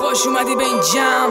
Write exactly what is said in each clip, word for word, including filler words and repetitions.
خوش اومدی به این جمع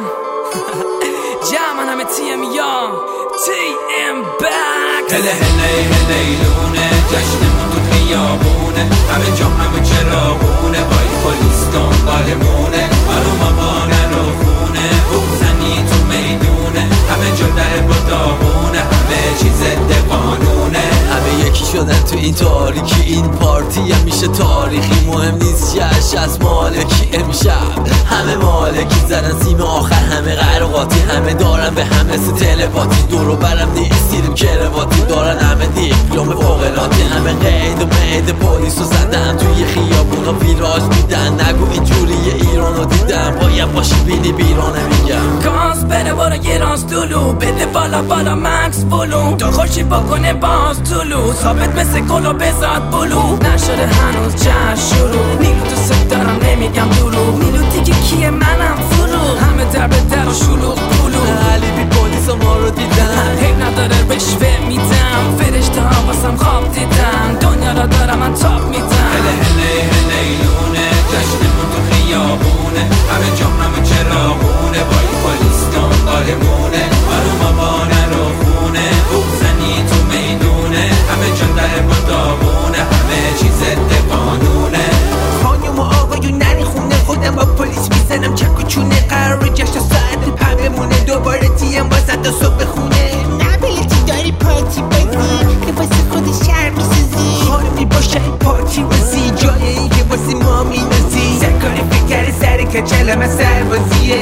جمع من همه تی ام یا تی ام بک هله هله هله لونه جشنمون تو خیابونه همه جا همه چراغونه با این پلیس دنبالمونه آروما بانه رو خونه بوزنی تو میدونه همه جا در با داغونه همه چیز ضد قانونه همه یکی شدن تو این تاریکی این پارتی هم میشه تاریخی مهم نیست جشن از مالکی امشب همه مالکی زدن سیم آخر همه قرقاتی همه دارن به همه سی تلپاتی دورو برم نیستیم کرواتی دارن همه دیپلوم فوقلاتی همه قید و مید پولیس رو زدن توی خیابونا ویراج میدن نگو اینجوری ایرانو دیدم باید باشی بینی بیرانه میگم کاس بره برو یه راست طولو بده بالا بالا مکس بلو تا خوشی بکنه باز طولو ثابت مثل گلو بزاد بلو نشده هنوز جشن شروع نیلو تو سک دارم نمیگم دروغ نیلو دیگه کیه منم فرو همه در به در و شلوغ پولو علی بی پلیس ما رو دیدن حیب نداره رشوه میدم فرشته ها واسم خواب دیدن دنیا را دارم من تاپ میدم هله هله هله لونه جشنمون تو خیابونه همه جا همه چراغونه با این پلیس دنبالمونه آروما بانه رو خونه بوزنی تو میدونه همه جا در با داغونه همه چیز ضد قانونه خانم و آقایون نری خونه خودم با پلیس میزنم چک و چونه قرار جشن ساعت پا بمونه دوباره تیم واسه تا صبح خونه نبیلتی داری پارتی بازی که واسه خود شهر میسازی خانمی باشه پارتی بازی جای این که واسه ما مینازی سرکاری فکر سر کچلم از سربازیه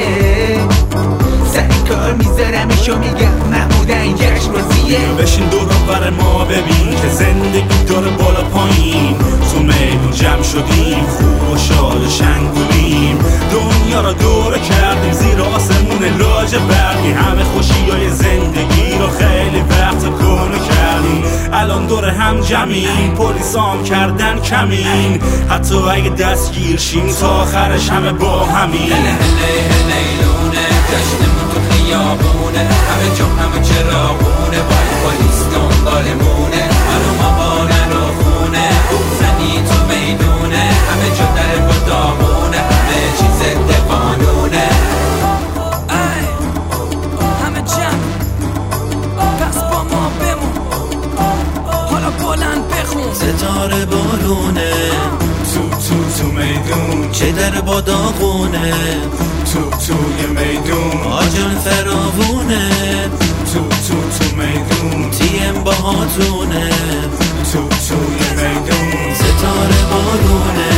سر کار میذارمشو میگم محموده این جشن بازیه بشین دور بر ما ببین که زندگی داره بالا پایین تو میدون جمع شدیم خوب و شاد و شنگولیم دنیا را دوره کردیم زیر آسمون لاج برقی همه خوشی های زندگی رو خیلی وقت کنه کردیم الان دور هم جمعیم پلیس هم کردن کمین حتی اگه دستگیر شیم تا آخرش همه با همین هله هله هله لونه جشنمون تو خیابونه همه جا همه چراغونه با این پلیس دنبالمونه آروما بانه رو خونه بوزنی تو میدونه همه جا در با داغونه همه چیز ضد قانونه ای همه جمع پس با ما بمون حالا بلند بخون ستاره بارونه تو تو تو میدون چه در با داغونه تو توی میدون آجان فراوونه تو تو تو میدون تیم با هاتونه تو توی میدون ستاره بارونه